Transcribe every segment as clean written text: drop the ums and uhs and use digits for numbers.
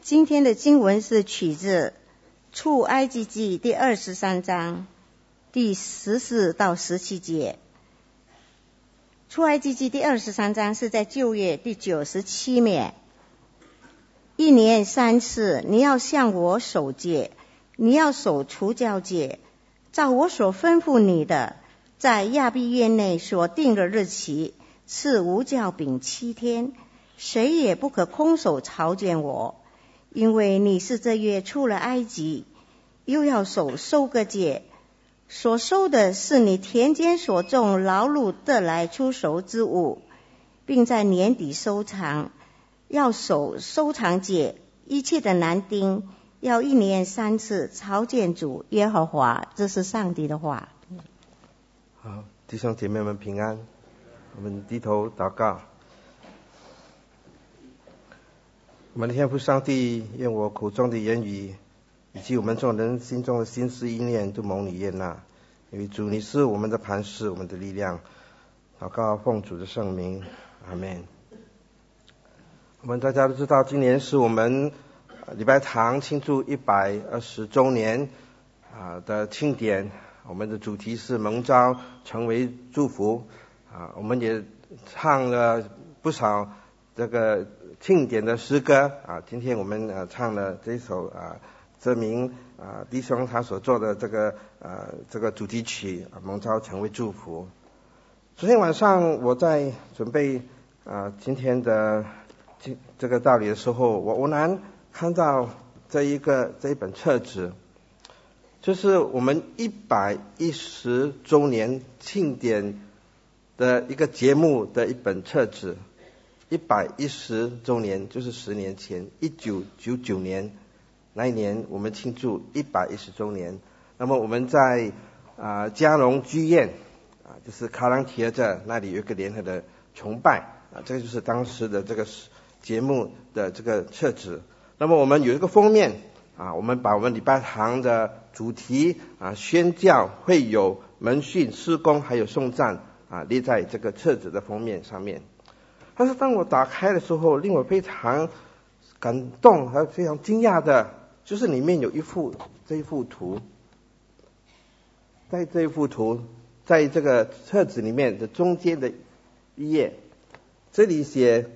今天的经文是取自出埃及记第23章第14到17节。出埃及记第23章是在旧约第97面。1年3次，你要向我守节，你要守除酵节，照我所吩咐你的，在亚比月内所定的日期，吃无酵饼7天，谁也不可空手朝见我，因为你是这月出了埃及。又要守收割节，所收的是你田间所种劳碌得来出熟之物，并在年底收藏。要守收藏节，一切的男丁要1年3次朝见主耶和华。这是上帝的话。 好，弟兄姐妹们平安，我们低头祷告。我们的天父上帝，愿我口中的言语以及我们众人心中的心思意念都蒙你悦纳，因为主你是我们的磐石，我们的力量。祷告奉主的圣名，阿们。我们大家都知道，今年是我们礼拜堂庆祝120周年的庆典，我们的主题是蒙召成为祝福我们也唱了不少这个庆典的诗歌今天我们唱了这一首泽明弟兄他所做的这个主题曲蒙召成为祝福。昨天晚上我在准备今天的这个道理的时候，我偶然看到这一本册子，就是我们110周年庆典的一个节目的一本册子。110周年就是10年前1999年那一年我们庆祝110周年。那么我们在嘉隆剧院就是卡朗铁这那里有一个联合的崇拜这个就是当时的这个节目的这个册子。那么我们有一个封面我们把我们礼拜堂的主题宣教、会友、门训、事工还有颂赞列在这个册子的封面上面。但是当我打开的时候，令我非常感动和非常惊讶的就是里面有这一幅图，在这一幅图在这个册子里面的中间的一页，这里写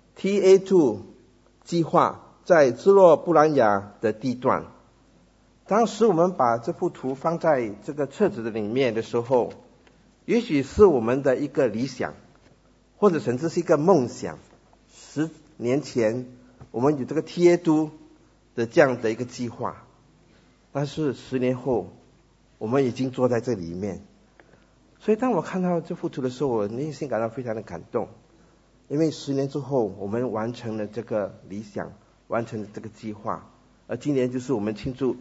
TA2 计划在支洛布兰雅的地段。当时我们把这幅图放在这个册子的里面的时候，也许是我们的一个理想，或者甚至是一个梦想。10年前我们有这个 TA2 的这样的一个计划，但是10年后我们已经坐在这里面。所以当我看到这幅图的时候，我内心感到非常的感动，因为10年之后我们完成了这个理想，完成了这个计划，而今年就是我们庆祝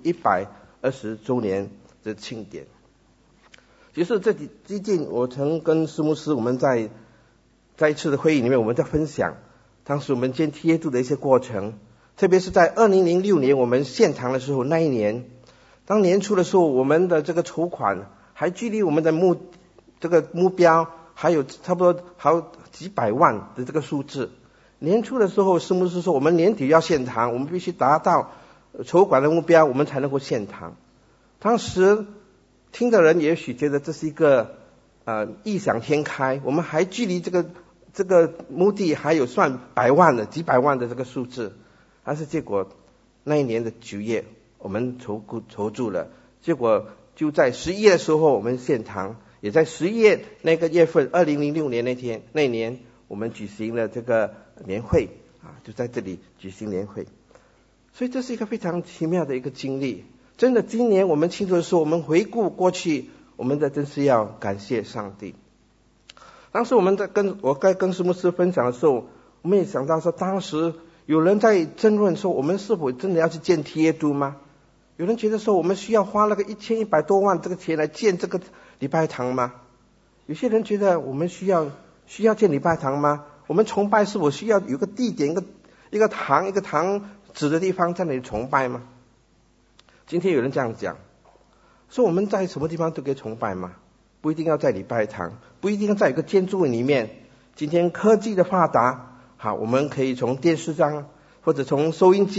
120周年的庆典。其实最近我曾跟施牧师我们在一次的会议里面，我们在分享当时我们建 TA2 的一些过程，特别是在2006年我们献堂的时候，那一年当年初的时候，我们的这个筹款还距离我们的这个目标还有差不多好几百万的这个数字。年初的时候施牧师说我们年底要献堂，我们必须达到筹款的目标，我们才能够献堂。当时听的人也许觉得这是一个异想天开，我们还距离这个目的还有算几百万的这个数字。但是结果那一年的9月我们筹住了，结果就在11月的时候我们献堂，也在11月那个月份2006年那年我们举行了这个年会就在这里举行年会。所以这是一个非常奇妙的一个经历。真的今年我们庆祝的时候，我们回顾过去，我们真是要感谢上帝。当时我在跟施牧师分享的时候，我们也想到说，当时有人在争论说我们是否真的要去建 TA2 吗？有人觉得说我们需要花那个1100多万这个钱来建这个礼拜堂吗？有些人觉得我们需要建礼拜堂吗？我们崇拜是否需要有个地点，一个堂指的地方在那里崇拜吗？今天有人这样讲，说我们在什么地方都可以崇拜吗？不一定要在礼拜堂，不一定要在一个建筑物里面。今天科技的发达，好，我们可以从电视上或者从收音机，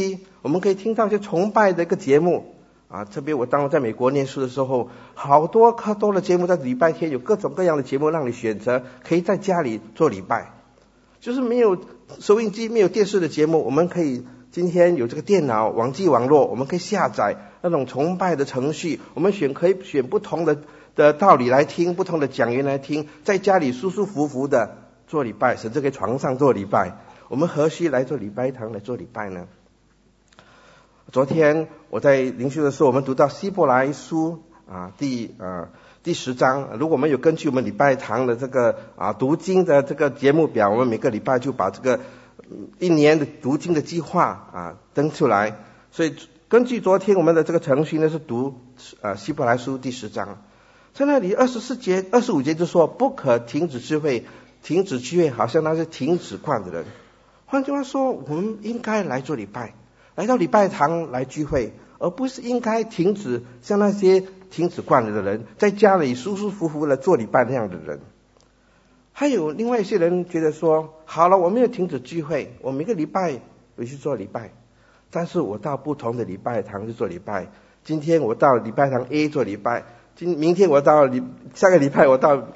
我们可以听到一些崇拜的一个节目啊。特别当我在美国念书的时候，好多的节目，在礼拜天有各种各样的节目让你选择，可以在家里做礼拜。就是没有收音机、没有电视的节目，我们可以今天有这个电脑、网际网络，我们可以下载那种崇拜的程序，我们可以选不同的道理来听，不同的讲员来听，在家里舒舒服服的做礼拜，甚至可以床上做礼拜。我们何须来做礼拜堂来做礼拜呢？昨天我在灵修的时候，我们读到希伯来书第10章。如果我们有根据我们礼拜堂的这个读经的这个节目表，我们每个礼拜就把这个一年的读经的计划登出来。所以根据昨天我们的这个程序呢，是读希伯来书第10章。在那里24节、25节就说不可停止聚会，停止聚会好像那是停止惯的人。换句话说，我们应该来做礼拜，来到礼拜堂来聚会，而不是应该停止像那些停止惯了的人，在家里舒舒服服的做礼拜那样的人。还有另外一些人觉得说，好了，我没有停止聚会，我每个礼拜我去做礼拜，但是我到不同的礼拜堂去做礼拜。今天我到礼拜堂 A 做礼拜，明天下个礼拜我到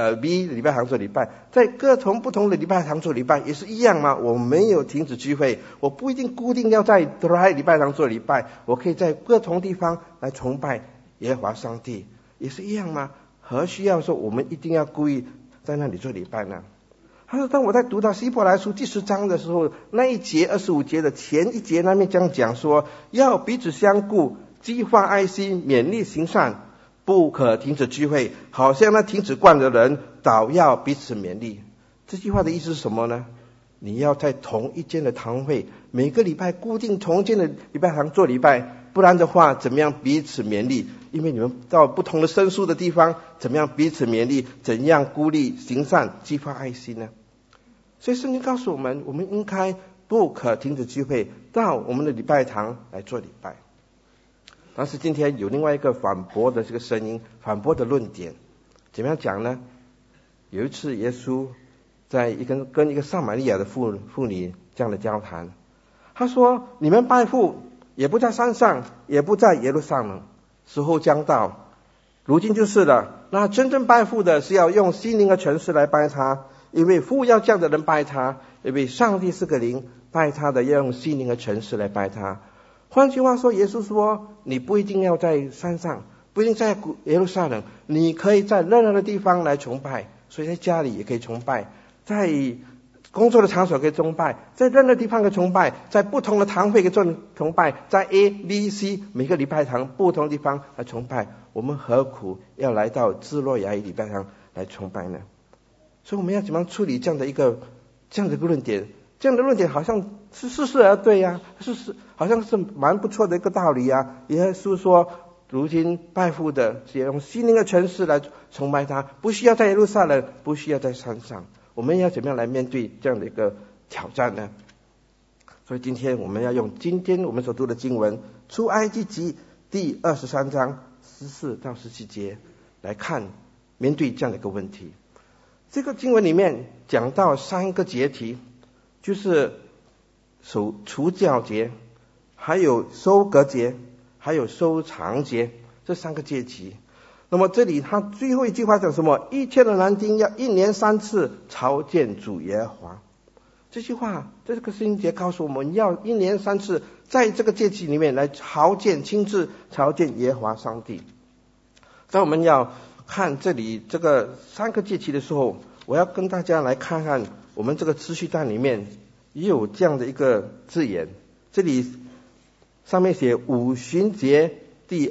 B 礼拜堂做礼拜，在各种不同的礼拜堂做礼拜也是一样吗？我没有停止聚会，我不一定固定要在礼拜堂做礼拜，我可以在不同地方来崇拜耶和华上帝，也是一样吗？何须要说我们一定要故意在那里做礼拜呢？他说，当我在读到希伯来书第10章的时候，那一节25节的前一节那边这样讲说，要彼此相顾，激发爱心，勉励行善，不可停止聚会，好像那停止惯的人，倒要彼此勉励。这句话的意思是什么呢？你要在同一间的堂会，每个礼拜固定同一间的礼拜堂做礼拜，不然的话怎么样彼此勉励？因为你们到不同的生疏的地方，怎么样彼此勉励？怎样鼓励行善，激发爱心呢？所以圣经告诉我们，我们应该不可停止聚会，到我们的礼拜堂来做礼拜。但是今天有另外一个反驳的这个声音，反驳的论点，怎么样讲呢？有一次耶稣在跟一个撒玛利亚的妇女这样的交谈，他说，你们拜父也不在山上，也不在耶路撒冷，时候将到，如今就是了。那真正拜父的是要用心灵和诚实来拜他，因为父要这样的人拜他，因为上帝是个灵，拜他的要用心灵和诚实来拜他。换句话说，耶稣说，你不一定要在山上，不一定在耶路撒冷，你可以在任何的地方来崇拜。所以在家里也可以崇拜，在工作的场所可以崇拜，在任何地方可以崇拜，在不同的堂会可以做崇拜，在 A、B、C 每个礼拜堂不同的地方来崇拜。我们何苦要来到智洛亚礼拜堂来崇拜呢？所以我们要怎么样处理这样的一个论点？这样的论点好像是似是而对啊，好像是蛮不错的一个道理啊。耶稣说，如今拜父的是用心灵的诚实来崇拜他，不需要在耶路撒冷，不需要在山上。我们要怎么样来面对这样的一个挑战呢？所以今天我们要用今天我们所读的经文，出埃及记第23章14到17节来看，面对这样的一个问题。这个经文里面讲到3个节期，就是除酵节，还有收割节，还有收藏节，这3个节期。那么这里他最后一句话讲什么？一切的男丁要1年3次朝见主耶和华。这句话，这个圣经节告诉我们要1年3次，在这个节期里面来亲自朝见耶和华上帝。当我们要看这里这个3个节期的时候，我要跟大家来看看我们这个次序单里面也有这样的一个字眼，这里上面写五旬节第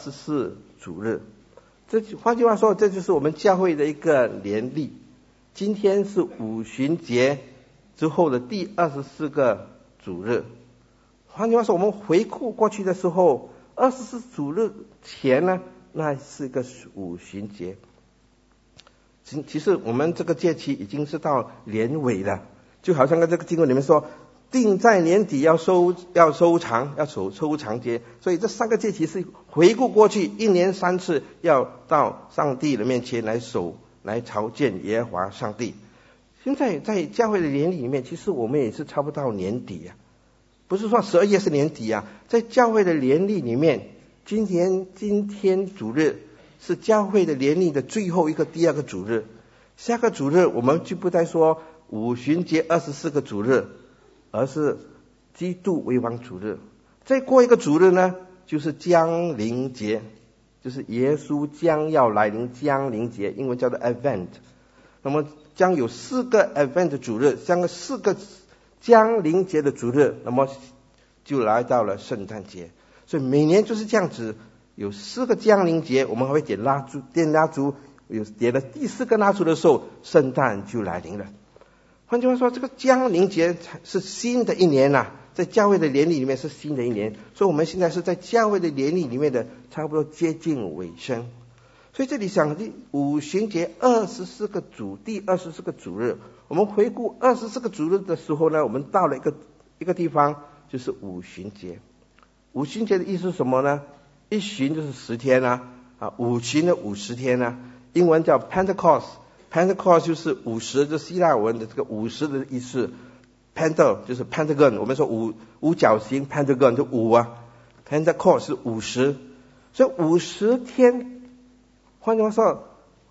24主日。换句话说，这就是我们教会的一个年历。今天是五旬节之后的第24个主日。换句话说，我们回顾过去的时候，24主日前呢，那是一个五旬节。其实我们这个节期已经是到年尾了，就好像在这个经文里面说，定在年底要收藏节，所以这3个节期是回顾过去1年3次，要到上帝的面前来朝见耶和华上帝。现在在教会的年里面，其实我们也是差不多到年底啊， 不是说12月是年底啊，在教会的年历里面，今天主日是教会的年历的最后一个第2个主日。下个主日我们就不再说五旬节24个主日，而是基督为王主日。再过一个主日呢，就是降临节，就是耶稣将要来临降临节，英文叫做 Advent。那么将有4个 Advent 主日，将4个降临节的主日，那么就来到了圣诞节。所以每年就是这样子，有4个降临节，我们还会点蜡烛，有点了第4个蜡烛的时候，圣诞就来临了。换句话说，这个降临节是新的一年啊，在教会的年历里面是新的一年，所以我们现在是在教会的年历里面的差不多接近尾声。所以这里想五旬节第24个主日，我们回顾24个主日的时候呢，我们到了一个地方，就是五旬节。五旬节的意思是什么呢？一旬就是10天五旬的50天英文叫 Pentecost 就是50，这希腊文的这个50的意思。Pente 就是 Pentagon， 我们说五角形 Pentagon 就5Pentecost 是50，所以50天。换句话说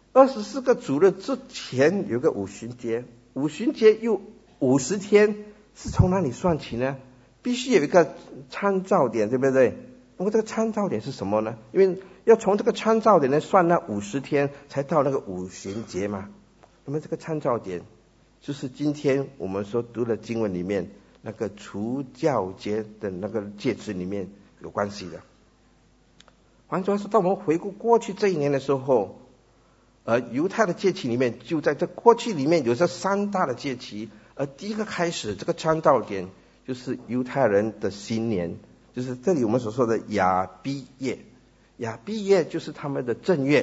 ，24个主日之前有个五旬节，五旬节又50天，是从哪里算起呢？必须有一个参照点，对不对？那么这个参照点是什么呢？因为要从这个参照点来算那50天，才到那个五旬节嘛。那么这个参照点就是今天我们所读的经文里面那个除酵节的那个戒指里面有关系的。换句话说，当我们回顾过去这一年的时候，犹太的节期里面，就在这过去里面有这3大的节期，而第一个开始这个参照点就是犹太人的新年，就是这里我们所说的亚比月。亚比月就是他们的正月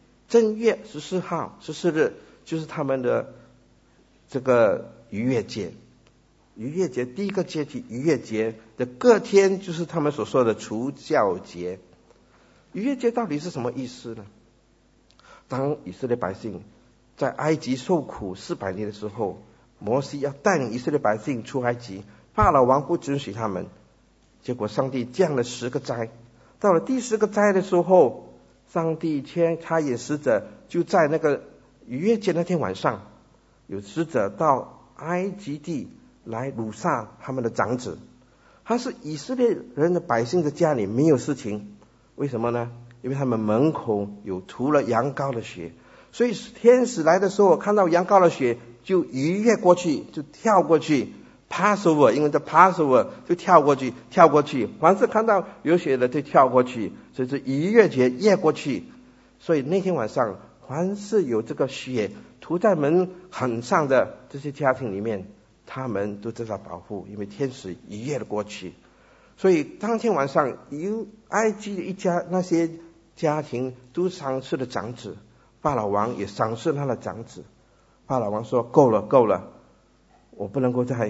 14号14日就是他们的这个逾越节。逾越节第一个节期逾越节的隔天就是他们所说的除酵节。逾越节到底是什么意思呢？当以色列百姓在埃及受苦400年的时候，摩西要带领以色列百姓出埃及，法老王不准许他们，结果上帝降了10个灾。到了第10个灾的时候，上帝差遣使者，就在那个逾越节那天晚上，有使者到埃及地来掳杀他们的长子。他是以色列人的百姓的家里没有事情，为什么呢？因为他们门口有涂了羊羔的血，所以天使来的时候看到羊羔的血就逾越过去，就跳过去。 Passover 因为叫 Passover 就跳过去，凡是看到有血的就跳过去，所以是逾越节越过去。所以那天晚上凡是有这个血涂在门痕上的这些家庭里面，他们都得到保护，因为天使逾越了过去。所以当天晚上有埃及的一家那些家庭都赏赐了长子，法老王也赏赐他的长子。法老王说够了，我不能够再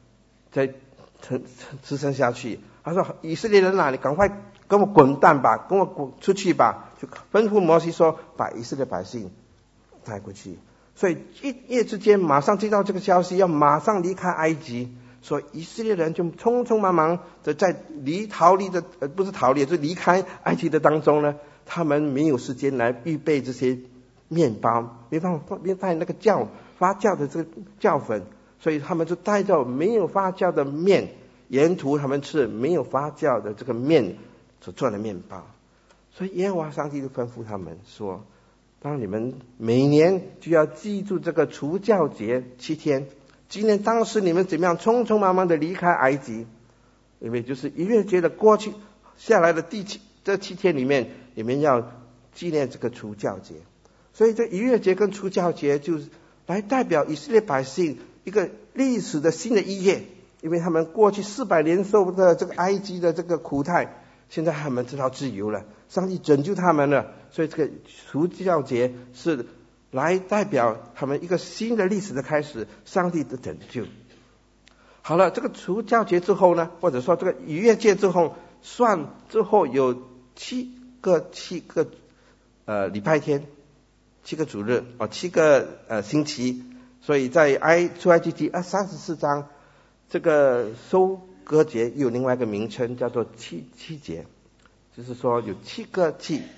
支撑下去。他说以色列人啊，你赶快跟我滚蛋吧，跟我滚出去吧，就吩咐摩西说把以色列百姓带过去。所以一夜之间马上接到这个消息，要马上离开埃及。所以以色列人就匆匆忙忙的在离开埃及的当中呢，他们没有时间来预备这些面包，没带那个发酵的这个酵粉，所以他们就带着没有发酵的面，沿途他们吃没有发酵的这个面所做的面包。所以耶和华上帝就吩咐他们说，当你们每年就要记住这个除酵节7天，纪念当时你们怎么样匆匆忙忙的离开埃及，因为就是逾越节的过去下来的这7天里面，你们要纪念这个除酵节。所以这逾越节跟除酵节就是来代表以色列百姓一个历史的新的一页，因为他们过去400年受的这个埃及的这个苦态，现在他们知道自由了，上帝拯救他们了，所以这个除酵节是来代表他们一个新的历史的开始，上帝的拯救。好了，这个除酵节之后呢，或者说这个逾越节之后，算之后有7个礼拜天，7个主日7个星期。所以在出埃及记34章这个收革节又有另外一个名称叫做七节，就是说有7个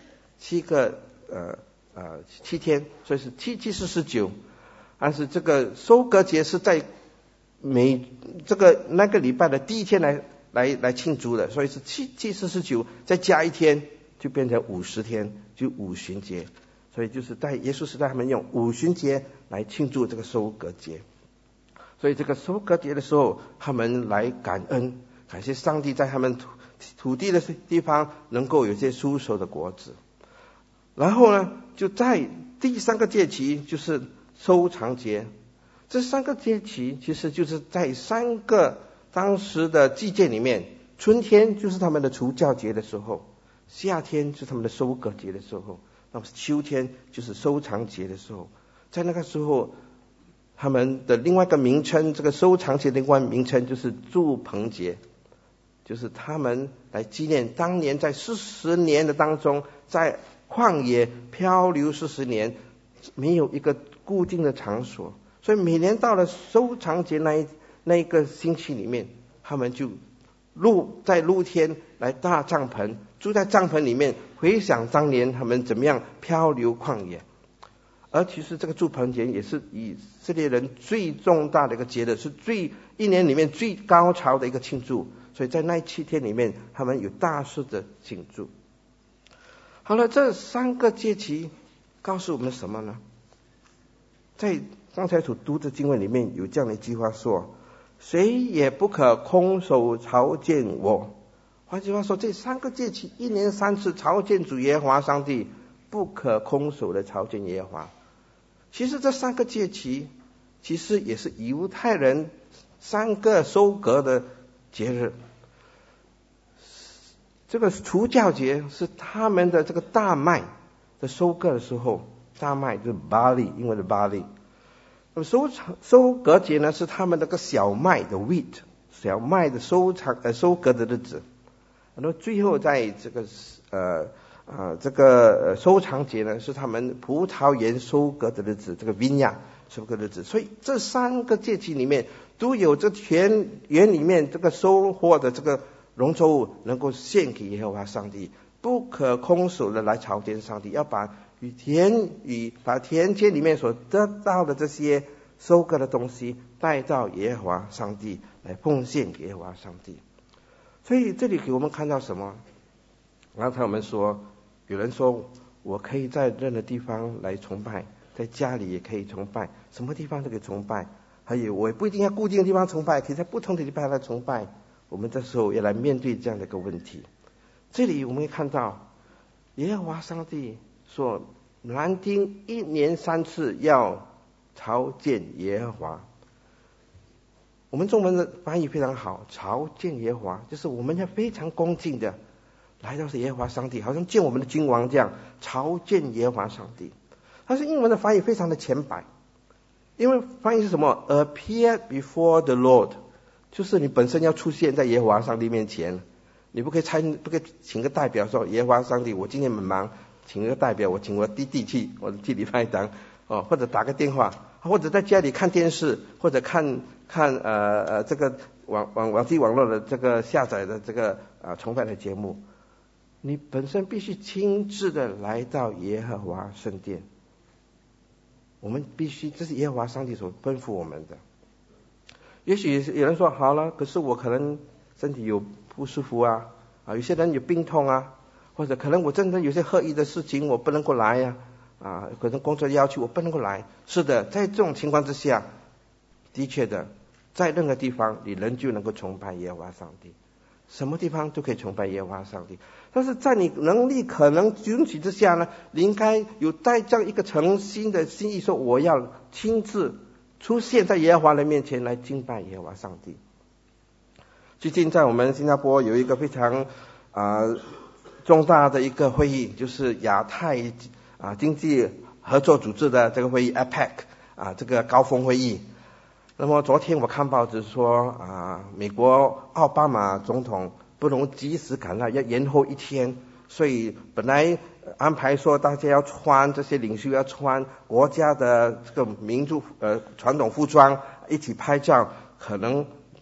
7天，所以是7、7、49。但是这个收割节是在那个礼拜的第一天来庆祝的，所以是7、7、49再加一天就变成50天，就五旬节。所以就是在耶稣时代他们用五旬节来庆祝这个收割节。所以这个收割节的时候，他们来感恩，感谢上帝在他们土地的地方能够有些出熟的果子。然后呢，就在第3个节期就是收藏节。这3个节期其实就是在3个当时的季节里面，春天就是他们的除酵节的时候，夏天就是他们的收割节的时候，那么秋天就是收藏节的时候。在那个时候，他们的另外一个名称，这个收藏节的另外名称就是住棚节，就是他们来纪念当年在40年的当中，在旷野漂流40年，没有一个固定的场所，所以每年到了收藏节那一个星期里面，他们就在露天来搭帐篷，住在帐篷里面，回想当年他们怎么样漂流旷野。而其实这个住棚节也是以色列人最重大的一个节日，是一年里面最高潮的一个庆祝，所以在那7天里面，他们有大肆的庆祝。好了，这3个节期告诉我们什么呢？在刚才所读的经文里面有这样的一句话说，谁也不可空手朝见我。换句话说，这3个节期1年3次朝见主耶和华上帝，不可空手的朝见耶和华。其实这3个节期其实也是犹太人3个收割的节日。这个除酵节是他们的这个大麦的收割的时候，大麦就是 barley， 英文的 barley。那么收割节呢，是他们那个小麦的 wheat， 小麦的收割的日子。然后最后在这个收藏节呢，是他们葡萄园收割的日子，这个 vineyard 收割日子。所以这3个节期里面都有这田园里面这个收获的这个农作物能够献给耶和华上帝，不可空手的来朝见上帝，要把田间里面所得到的这些收割的东西带到耶和华上帝来奉献给耶和华上帝。所以这里给我们看到什么？刚才我们说，有人说我可以在任何地方来崇拜，在家里也可以崇拜，什么地方都可以崇拜，还有我也不一定要固定的地方崇拜，可以在不同的地方来崇拜。我们这时候也来面对这样的一个问题。这里我们会看到耶和华上帝说，男丁1年3次要朝见耶和华。我们中文的翻译非常好，朝见耶和华，就是我们要非常恭敬的来到耶和华上帝，好像见我们的君王这样朝见耶和华上帝。但是英文的翻译非常的浅白，因为翻译是什么？ appear before the Lord， 就是你本身要出现在耶和华上帝面前，你不可以请个代表说，耶和华上帝我今天很忙，请个代表，我请我弟弟去礼拜堂，或者打个电话，或者在家里看电视，或者看这个网际网络的这个下载的这个崇拜的节目。你本身必须亲自的来到耶和华圣殿，我们必须，这是耶和华上帝所吩咐我们的。也许有人说，好了，可是我可能身体有不舒服啊，有些人有病痛啊，或者可能我真的有些合意的事情我不能够来呀，可能工作要求我不能够来。是的，在这种情况之下，的确的，在任何地方你仍旧能够崇拜耶和华上帝，什么地方都可以崇拜耶和华上帝。但是在你能力可能允许之下呢，你应该有带这样一个诚心的心意，说我要亲自出现在耶和华的面前来敬拜耶和华上帝。最近在我们新加坡有一个非常重大的一个会议，就是亚太经济合作组织的这个会议 APEC 这个高峰会议。那么昨天我看报纸说美国奥巴马总统不能及时赶来，要延后1天，所以本来安排说大家要穿，这些领袖要穿国家的这个民族传统服装一起拍照，可能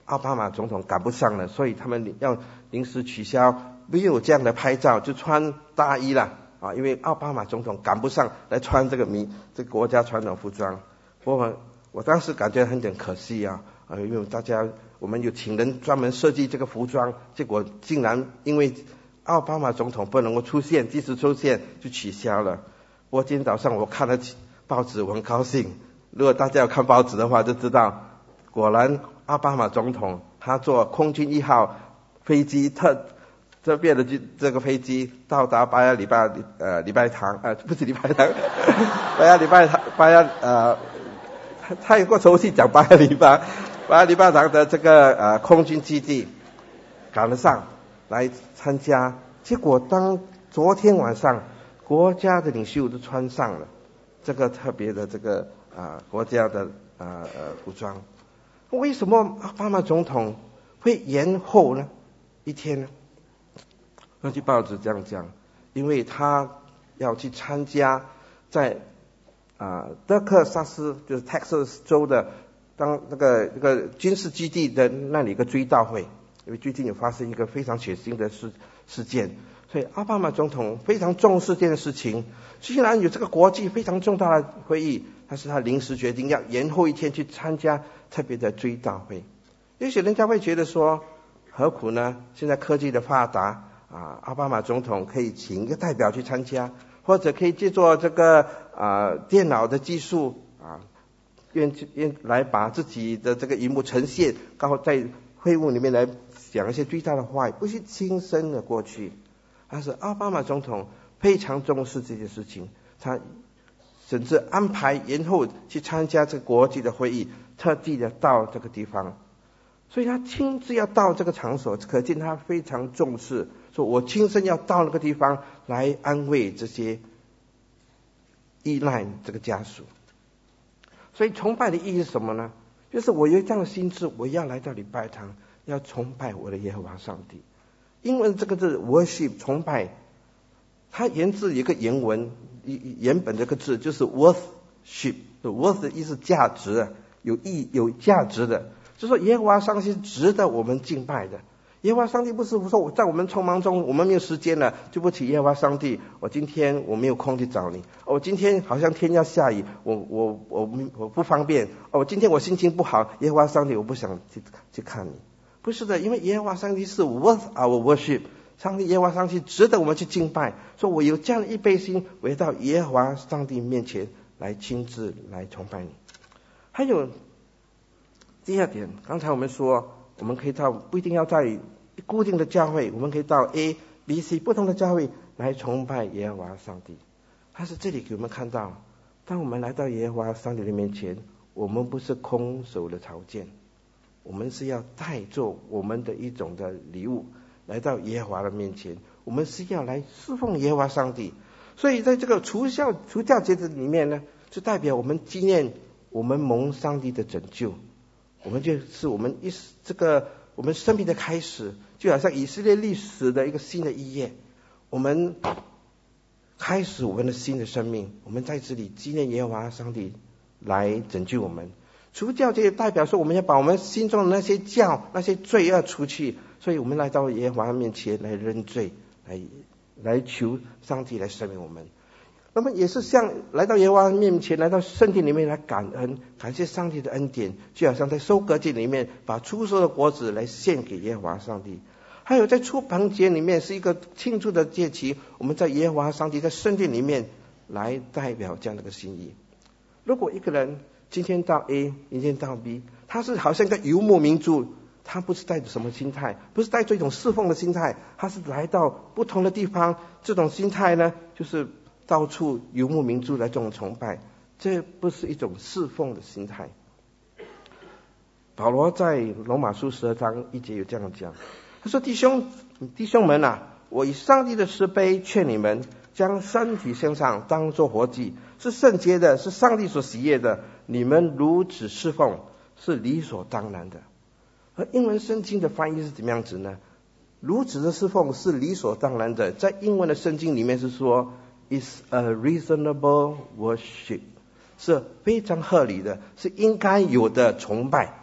奥巴马总统赶不上了，所以他们要临时取消，没有这样的拍照，就穿大衣了啊，因为奥巴马总统赶不上来穿这个国家传统服装。不过我当时感觉很点可惜啊，因为我们有请人专门设计这个服装，结果竟然因为奥巴马总统不能够出现，即使出现就取消了。不过今天早上我看了报纸，我很高兴。如果大家有看报纸的话，就知道果然奥巴马总统他坐空军1号飞机特别的这个飞机到达巴亚礼拜堂，不是礼拜堂，巴亚他有个熟悉讲巴亚礼拜堂的这个空军基地赶得上来参加。结果当昨天晚上国家的领袖都穿上了这个特别的这个国家的服装，为什么奥巴马总统会延后呢一天呢？根据报纸这样讲，因为他要去参加在德克萨斯就是 Texas 州的当那个军事基地的那里一个追悼会，因为最近有发生一个非常血腥的事件，所以奥巴马总统非常重视这件事情。虽然有这个国际非常重大的会议，但是他临时决定要延后一天去参加特别的追悼会。也许人家会觉得说，何苦呢？现在科技的发达奥巴马总统可以请一个代表去参加，或者可以借助这个电脑的技术来把自己的这个荧幕呈现，然后在会晤里面来讲一些最大的话，不是亲身的过去。但是奥巴马总统非常重视这件事情，他甚至安排延后去参加这个国际的会议，特地的到这个地方，所以他亲自要到这个场所，可见他非常重视，说我亲身要到那个地方来安慰这些依赖这个家属。所以崇拜的意义是什么呢？就是我有这样的心智，我要来到礼拜堂，要崇拜我的耶和华上帝。英文这个字 worship 崇拜，它源自一个原本这个字就是 worship， worth 的意思价值，有价值的，就是说耶和华上帝值得我们敬拜的。耶和华上帝不是说我在我们匆忙中我们没有时间了，对不起耶和华上帝，我今天我没有空去找你，我今天好像天要下雨，我不方便，今天我心情不好，耶和华上帝我不想去看你。不是的，因为耶和华上帝是 worth our worship， 上帝耶和华上帝值得我们去敬拜，说我有这样的一备心，我要到耶和华上帝面前来亲自来崇拜你。还有第二点，刚才我们说我们可以到不一定要在固定的教会，我们可以到 A、B、C 不同的教会来崇拜耶和华上帝。但是这里给我们看到，当我们来到耶和华上帝的面前，我们不是空手的朝见，我们是要带着我们的一种的礼物来到耶和华的面前，我们是要来侍奉耶和华上帝。所以在这个除酵节日里面呢，就代表我们纪念我们蒙上帝的拯救，我们就是我们我们生命的开始，就好像以色列历史的一个新的一页，我们开始我们的新的生命，我们在这里纪念耶和华上帝来拯救我们。除酵节代表说我们要把我们心中的那些那些罪恶除去，所以我们来到耶和华面前来认罪，来求上帝来赦免我们。那么也是像来到耶和华面前，来到圣殿里面来感恩，感谢上帝的恩典，就好像在收割节里面把初熟的果子来献给耶和华上帝。还有在出棚节里面是一个庆祝的节期，我们在耶和华上帝在圣殿里面来代表这样的一个心意。如果一个人今天到 A， 明天到 B， 他是好像一个游牧民族，他不是带着什么心态，不是带着一种侍奉的心态，他是来到不同的地方，这种心态呢就是到处游牧民族来这种崇拜，这不是一种侍奉的心态。保罗在罗马书12章1节有这样讲，他说弟兄们我以上帝的慈悲劝你们，将身体献上当作活祭，是圣洁的，是上帝所喜悦的，你们如此侍奉是理所当然的。而英文圣经的翻译是怎么样子呢？如此的侍奉是理所当然的，在英文的圣经里面是说Is a reasonable worship， 是非常合理的，是应该有的崇拜。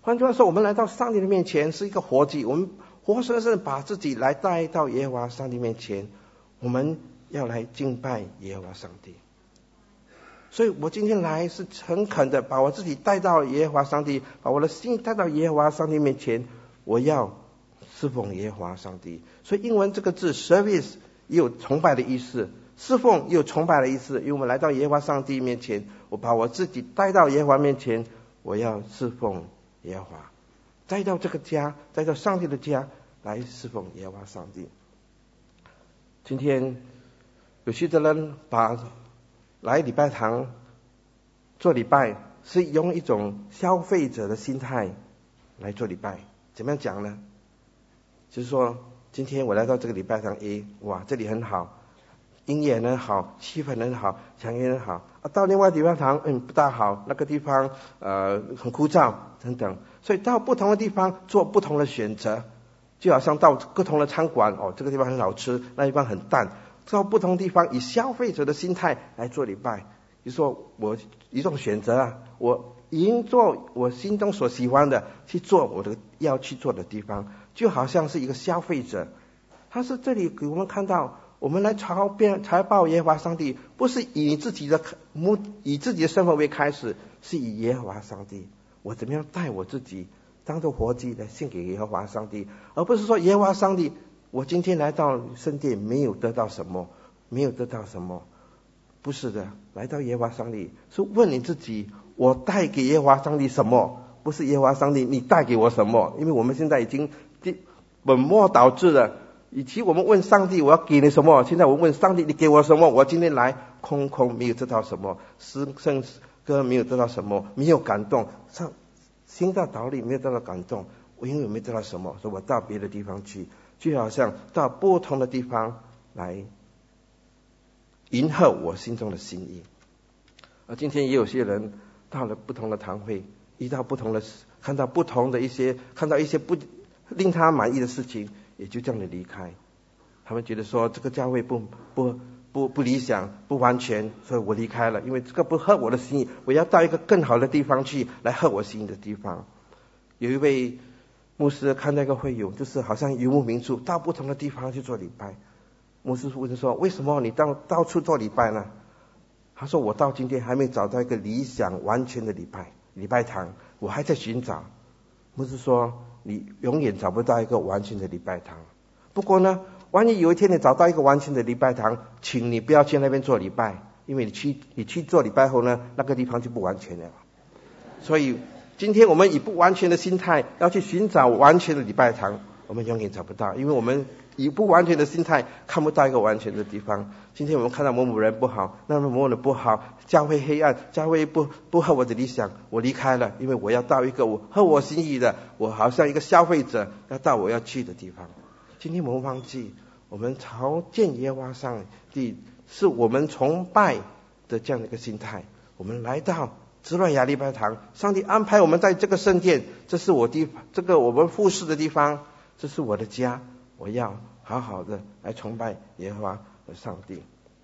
换句话说，我们来到上帝的面前是一个活祭，我们活生生把自己来带到耶和华上帝面前，我们要来敬拜耶和华上帝。所以我今天来是诚恳的把我自己带到耶和华上帝，把我的心带到耶和华上帝面前，我要侍奉耶和华上帝。所以英文这个字 service 也有崇拜的意思，侍奉也有崇拜的意思。因为我们来到耶和华上帝面前，我把我自己带到耶和华面前，我要侍奉耶和华，带到这个家，带到上帝的家来侍奉耶和华上帝。今天有些的人把来礼拜堂做礼拜是用一种消费者的心态来做礼拜。怎么样讲呢？就是说今天我来到这个礼拜堂 A， 哇，这里很好，音乐很好，气氛很好，场面很好。到另外礼拜堂不大好，那个地方很枯燥等等。所以到不同的地方做不同的选择，就好像到不同的餐馆，这个地方很好吃，那地方很淡。到不同地方以消费者的心态来做礼拜，就是说我一种选择啊，我应做我心中所喜欢的，去做我的要去做的地方，就好像是一个消费者。他是这里给我们看到，我们来朝拜耶和华上帝，不是以自己的身份为开始，是以耶和华上帝，我怎么样带我自己当作活祭来献给耶和华上帝，而不是说耶和华上帝，我今天来到圣殿没有得到什么，不是的，来到耶和华上帝是问你自己，我带给耶和华上帝什么，不是耶和华上帝你带给我什么。因为我们现在已经本末倒置了，以前我们问上帝我要给你什么，现在我问上帝你给我什么，我今天来空没有得到什么，诗圣歌没有得到什么，没有感动，听到道理没有得到感动，我因为没得到什么，所以我到别的地方去，就好像到不同的地方来迎合我心中的心意。而今天也有些人到了不同的堂会，看到一些不令他满意的事情，也就这样的离开。他们觉得说这个教会不理想，不完全，所以我离开了，因为这个不合我的心意，我要到一个更好的地方去，来合我心意的地方。有一位牧师看到一个会友，就是好像游牧民族，到不同的地方去做礼拜。牧师问说，为什么你到处做礼拜呢？他说，我到今天还没找到一个理想完全的礼拜堂，我还在寻找。牧师说，你永远找不到一个完全的礼拜堂，不过呢，万一有一天你找到一个完全的礼拜堂，请你不要去那边做礼拜，因为你去做礼拜后呢，那个地方就不完全了。所以今天我们以不完全的心态要去寻找完全的礼拜堂，我们永远找不到，因为我们以不完全的心态看不到一个完全的地方。今天我们看到某人不好，那么某人不好，教会黑暗，教会不合我的理想，我离开了，因为我要到一个合我心意的，我好像一个消费者要到我要去的地方。今天我们忘记，我们朝见耶和华上帝是我们崇拜的这样的一个心态。我们来到芝诺亚礼拜堂，上帝安排我们在这个圣殿，这是我们服事的地方，这是我的家，我要好好的来崇拜耶和华的上帝。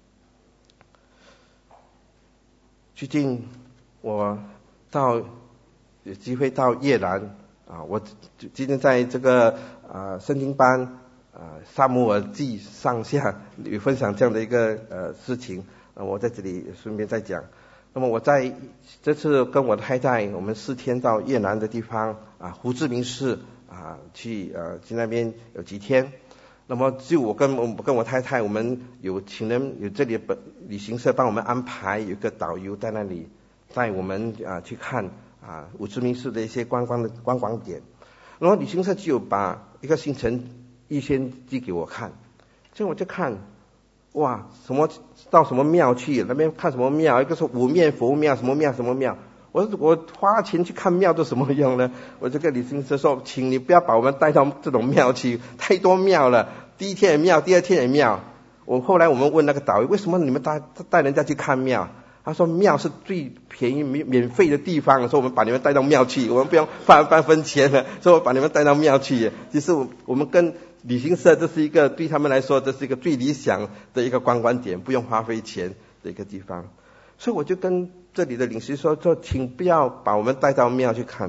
最近我有机会到越南我今天在这个圣经班撒母耳记上下有分享这样的一个事情，我在这里顺便再讲。那么我在这次跟我的太太，我们4天到越南的地方胡志明市去那边有几天。那么就我跟我太太，我们有请人有这里的旅行社帮我们安排，有一个导游在那里带我们去看胡志明市的一些观光点。然后旅行社就有把一个行程预先寄给我看，所以我就看哇，到什么庙去，那边看什么庙，一个是五面佛庙，什么庙。我花钱去看庙都什么用呢？我就跟旅行社说，请你不要把我们带到这种庙去，太多庙了，第一天也庙，第二天也庙。后来我们问那个导游，为什么你们带人家去看庙？他说庙是最便宜免费的地方，说我们把你们带到庙去，我们不用半分钱了，说我把你们带到庙去。其实我们跟旅行社，这是一个对他们来说，这是一个最理想的一个观光点，不用花费钱的一个地方。所以我就跟这里的领袖说，请不要把我们带到庙去看。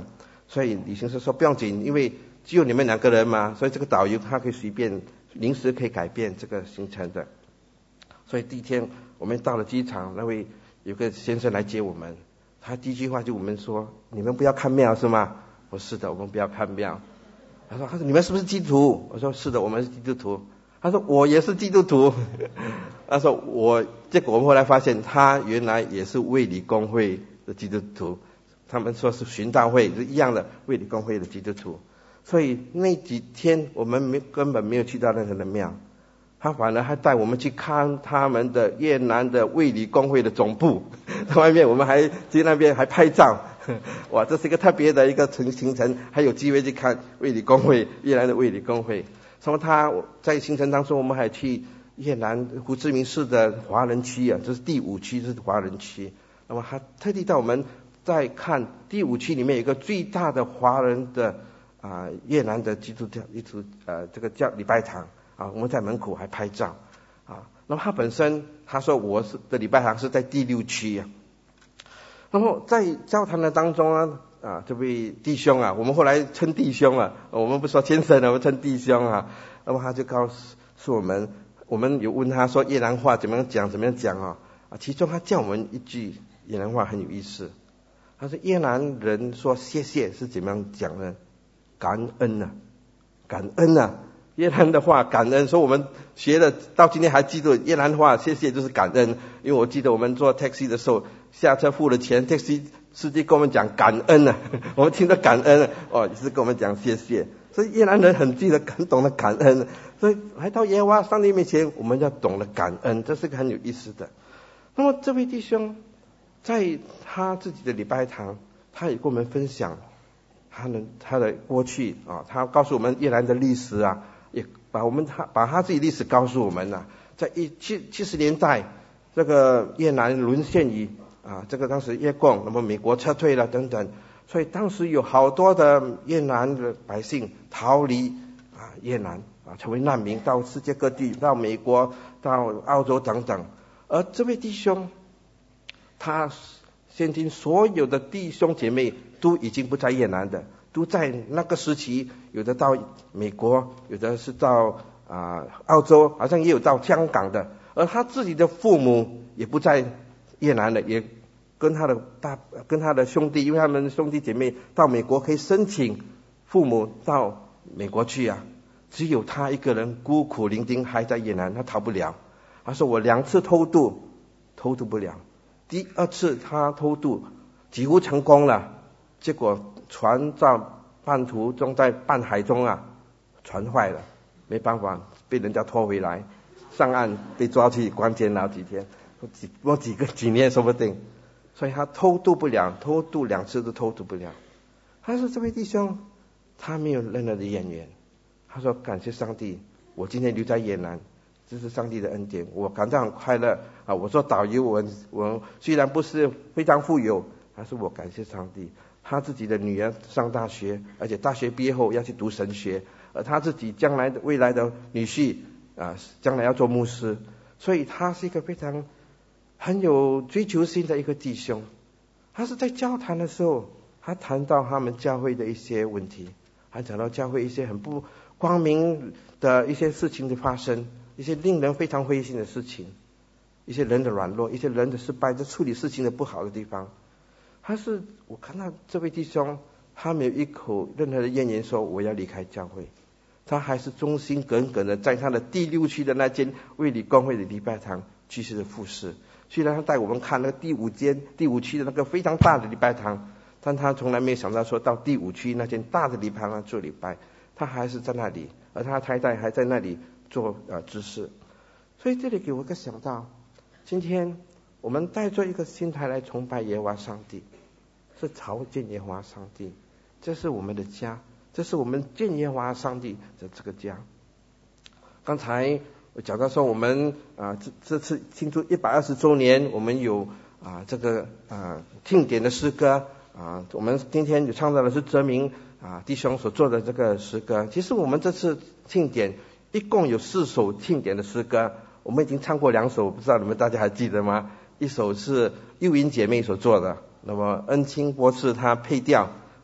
所以旅行社说不用紧，因为只有你们2个人嘛，所以这个导游他可以随便临时可以改变这个行程的。所以第一天我们到了机场，那位有个先生来接我们，他第一句话就我们说，你们不要看庙是吗？我说是的，我们不要看庙。他说你们是不是基督徒？我说是的，我们是基督徒。他说我也是基督徒。他说结果我们后来发现他原来也是卫理公会的基督徒，他们说是循道会是一样的卫理公会的基督徒。所以那几天我们根本没有去到任何的庙，他反而还带我们去看他们的越南的卫理公会的总部，在外面我们还去那边还拍照。哇，这是一个特别的一个行程，还有机会去看卫理公会，越南的卫理公会。所以他在行程当中，我们还去越南胡志明市的华人区啊，这是第5区，是华人区。那么他特地带我们在看第5区里面有一个最大的华人的越南的基督教这个叫礼拜堂啊，我们在门口还拍照啊。那么他本身他说我的礼拜堂是在第6区啊。那么在交谈的当中这位弟兄啊，我们后来称弟兄啊，我们不说先生，我们称弟兄啊。那么他就告诉我们有问他说越南话怎么样讲啊，其中他教我们一句越南话很有意思。他说越南人说谢谢是怎么样讲呢？感恩啊，越南的话感恩，所以我们学了到今天还记得越南话谢谢就是感恩。因为我记得我们坐 taxi 的时候，下车付了钱，taxi 司机跟我们讲感恩啊，我们听到感恩也是跟我们讲谢谢。所以越南人很懂得感恩，所以来到耶和华上帝面前，我们要懂得感恩，这是个很有意思的。那么这位弟兄在他自己的礼拜堂，他也跟我们分享他的过去啊，他告诉我们越南的历史啊，也把他自己历史告诉我们啊。在70年代，这个越南沦陷于这个当时越共，那么美国撤退了等等，所以当时有好多的越南的百姓逃离越南成为难民，到世界各地，到美国，到澳洲等等。而这位弟兄，他现今所有的弟兄姐妹都已经不在越南的，都在那个时期，有的到美国，有的是到澳洲，好像也有到香港的。而他自己的父母也不在越南的，也跟他的兄弟，因为他们兄弟姐妹到美国可以申请父母到美国去啊，只有他一个人孤苦伶仃还在越南，他逃不了。他说我2次偷渡不了，第2次他偷渡几乎成功了，结果船在半途中在半海中船坏了，没办法被人家拖回来，上岸被抓去关监牢几天，几年说不定。所以他偷渡不了，偷渡2次都偷渡不了。他说这位弟兄他没有任何的渊源，他说感谢上帝，我今天留在越南，这是上帝的恩典，我感到很快乐我做导游，我虽然不是非常富有，但是我感谢上帝。他自己的女儿上大学，而且大学毕业后要去读神学，而他自己未来的女婿将来要做牧师，所以他是一个非常很有追求心的一个弟兄。他是在交谈的时候，他谈到他们教会的一些问题，还讲到教会一些很不光明的一些事情的发生，一些令人非常灰心的事情，一些人的软弱，一些人的失败，在处理事情的不好的地方。我看到这位弟兄，他没有一口任何的怨言说我要离开教会，他还是忠心耿耿的在他的第6区的那间卫理公会的礼拜堂继续的服侍。虽然他带我们看那个第5区的那个非常大的礼拜堂，但他从来没有想到说到第5区那间大的礼拜堂做礼拜，他还是在那里，而他太太还在那里做执事。所以这里给我一个想到，今天我们带着一个心态来崇拜耶和华上帝，是朝见耶和华上帝，这是我们的家，这是我们见耶和华上帝的这个家。刚才我讲到说我们这次庆祝120周年，我们有这个庆典的诗歌我们今天有唱到的是哲明弟兄所做的这个诗歌。其实我们这次庆典一共有4首庆典的诗歌，我们已经唱过2首，不知道你们大家还记得吗？一首是幼云姐妹所做的，那么恩清博士他配调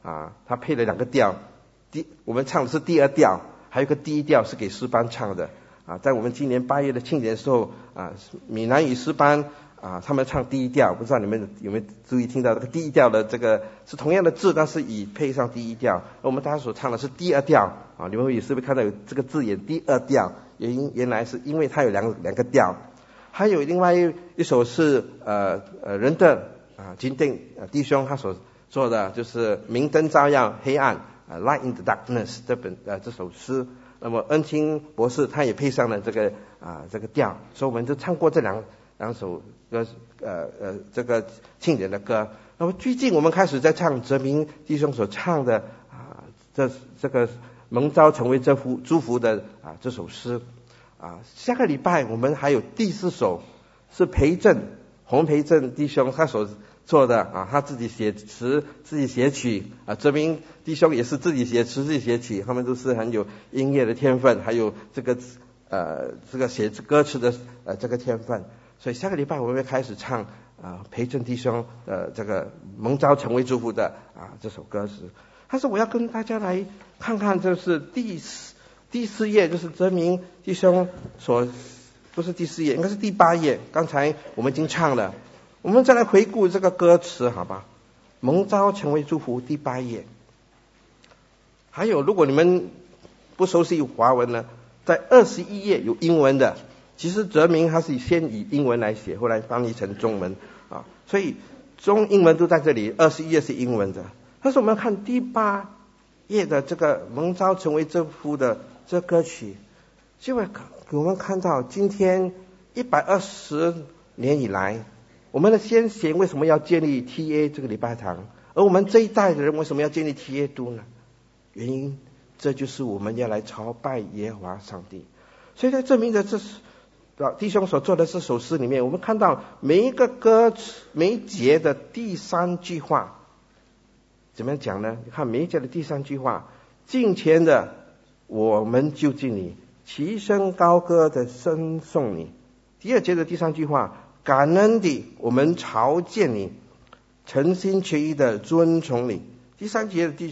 他配了2个调，我们唱的是第2调，还有一个第1调是给诗班唱的在我们今年8月的庆典的时候闽南语诗班他们唱第1调，不知道你们有没有注意听到这个第1调的这个是同样的字，但是以配上第1调，而我们大家所唱的是第2调你们也是会看到有这个字眼第2调，原来是因为它有两个调。还有另外一首是仁德金定弟兄他所做的，就是明灯照耀黑暗Light in the Darkness 这首诗。那么恩清博士他也配上了这个调，所以我们就唱过这两首歌这个庆典的歌。那么最近我们开始在唱哲明弟兄所唱的这个蒙召成为祝福的这首诗下个礼拜我们还有第4首是洪培正弟兄他所做的他自己写词自己写曲哲明弟兄也是自己写词自己写曲，他们都是很有音乐的天分，还有这个写歌词的这个天分。所以下个礼拜我们会开始唱培正弟兄这个蒙召成为祝福的这首歌词。但是我要跟大家来看看，这是第4页，就是哲明弟兄不是第4页，应该是第8页，刚才我们已经唱了，我们再来回顾这个歌词好吧。蒙召成为祝福第8页。还有如果你们不熟悉华文呢，在21页有英文的，其实哲明他是先以英文来写，后来翻译成中文所以中英文都在这里，21页是英文的。但是我们要看第8页的这个蒙召成为祝福的这歌曲，就会给我们看到今天120年以来，我们的先贤为什么要建立 TA 这个礼拜堂，而我们这一代的人为什么要建立 TA 都呢？原因这就是我们要来朝拜耶和华上帝。所以在证明的这弟兄所做的这首诗里面，我们看到每一个歌词每一节的第3句话怎么样讲呢？你看每一节的第3句话，敬虔的我们就近你，齐声高歌的声颂你。第2节的第3句话，感恩的我们朝见你，诚心全意的尊崇你。第3节的第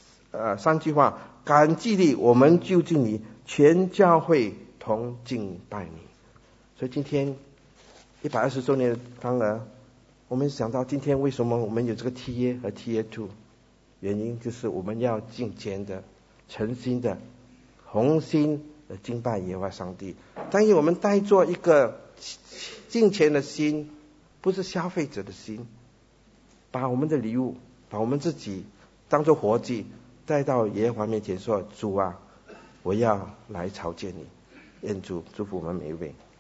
3句话，感激的我们就近你，全教会同敬拜你。所以今天120周年的当儿，我们想到今天为什么我们有这个 TA 和 TA2， 原因就是我们要敬虔的诚心的同心的敬拜耶和华上帝。但愿我们带着一个敬虔的心，不是消费者的心，把我们的礼物把我们自己当作活祭带到耶和华面前说，主啊，我要来朝见你。愿主祝福我们每一位。